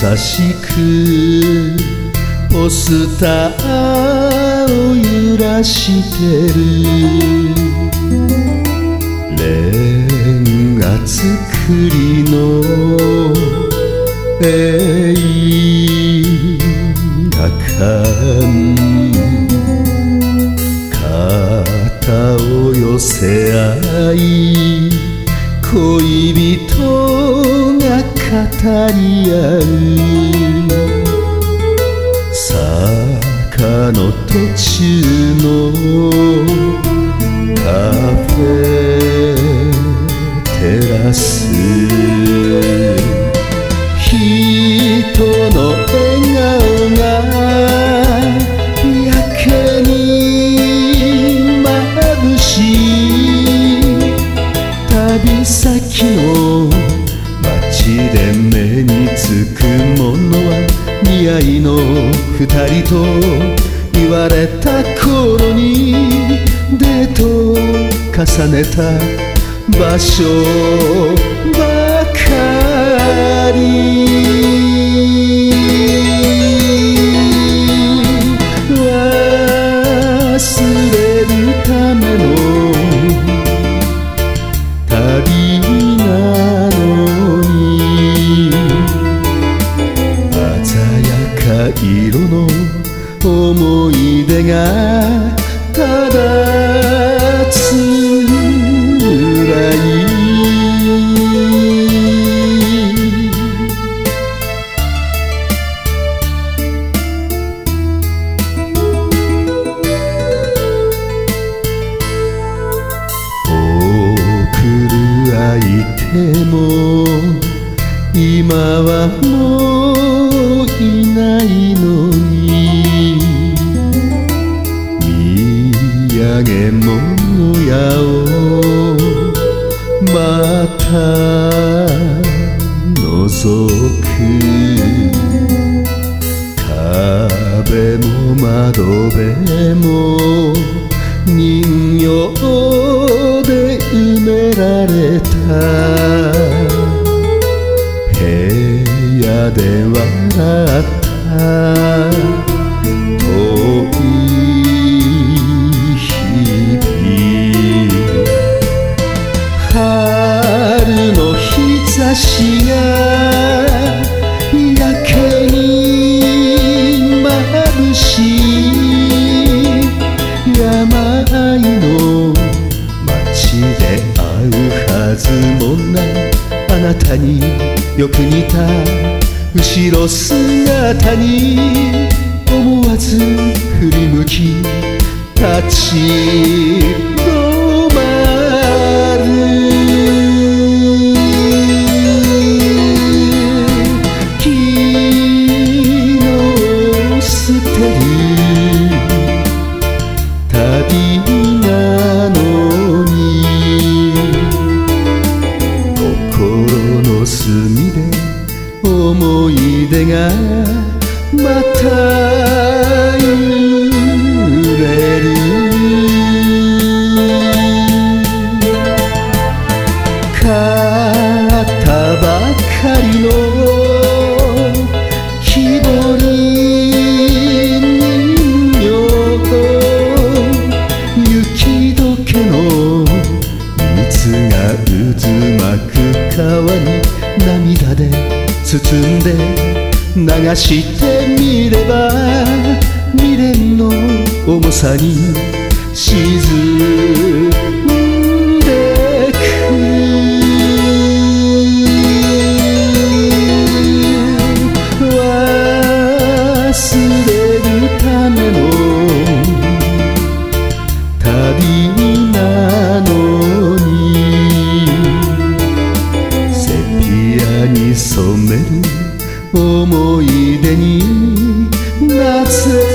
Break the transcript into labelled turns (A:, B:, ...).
A: しくポスターを揺らしてる。レンガ造りの映画館、肩を寄せ合い恋人が語り合う。坂の途中のカフェテラス、人の笑顔がやけに眩しい。旅先の街で目につくものは似合いの二人と言われた頃にデートを重ねた場所ばかり。忘れるための旅なのに、鮮やか色の思い出がただつらい。相手も今はもういないのに、土産物屋をまた覗く。壁も窓辺も人形で埋められた。部屋で笑った遠い日々。春の日差しがやけに眩しい。山あいの街で会うはずもないあなたによく似た後ろ姿に思わず振り向き立ち止まる。昨日捨てる旅なのに、心の隅で思い出がまた揺れる。買ったばかりの木彫り人形、雪解けの水が渦巻く川に涙で包んで流してみれば、未練の重さに沈んでく。忘れるための旅なのに、セピアに染める思い出になぜ